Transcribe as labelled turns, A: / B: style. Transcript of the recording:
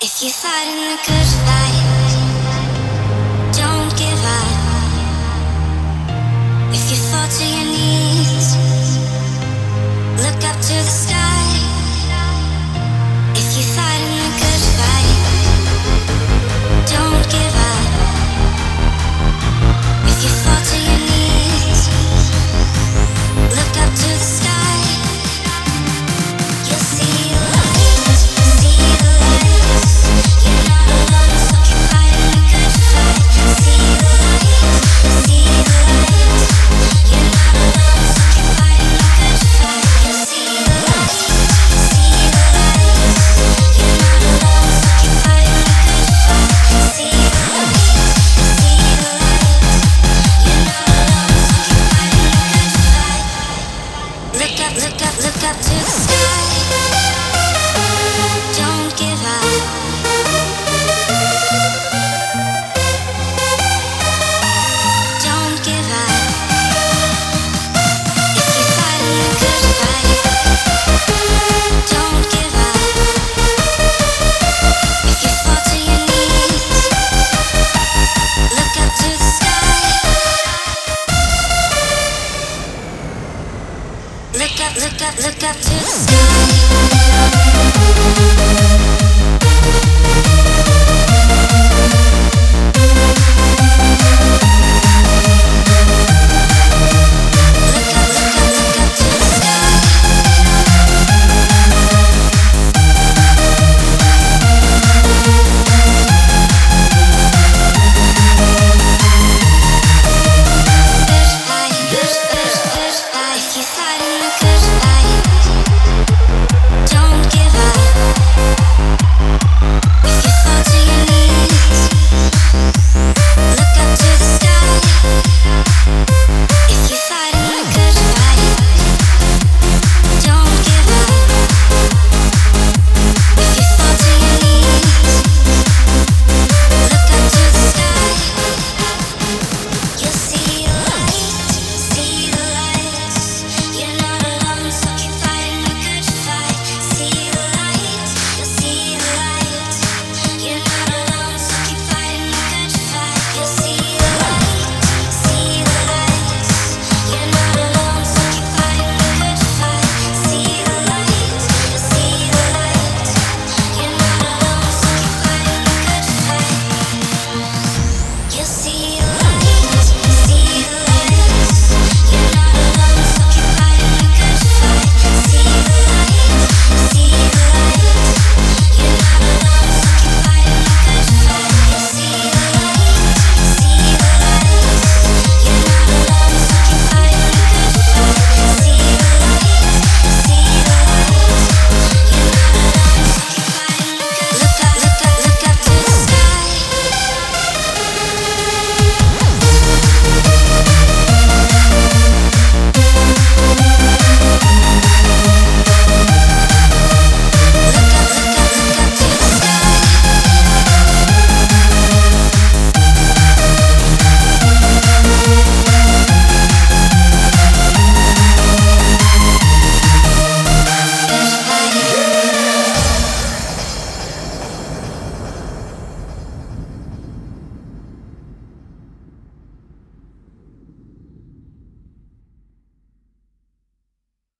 A: If you're fighting the good fight, don't give up. If you fall to your knees, look up to the sky. If you're fighting the good fight, don't give up. If you fall to your knees, look up to the sky. You'll see the light, see the light. You're not alone, so keep fighting the good fight. See the light, see the light. You're not alone, so keep fighting the good fight. You'll see the light, see the light. You're not alone, so keep fighting the good fight. See the light, see the light. You're not alone, so keep fighting the good fight. Look up, look up, look up to the sky. Don't give up. Don't give up. If you're fighting the good fight, don't give up. If you fall to your knees, look up to the sky. Look up, look up, look up to the sky.